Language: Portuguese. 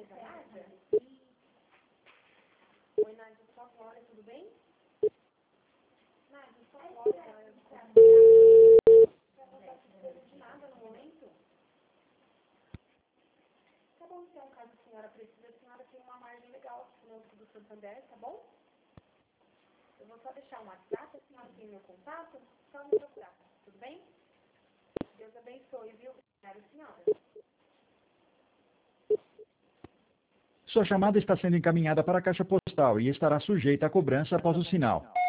Nádia? Oi, Nádia, só agora, tudo bem? Nádia, só agora, eu vou colocar de nada no momento. Tá bom, se é um caso que a senhora precisa, a senhora tem uma margem legal aqui conosco do Santander, tá bom? Eu vou só deixar um WhatsApp, a senhora tem meu contato, só me procurar, tudo bem? Deus abençoe, viu? Obrigada, senhora. Sua chamada está sendo encaminhada para a caixa postal e estará sujeita a cobrança após o sinal.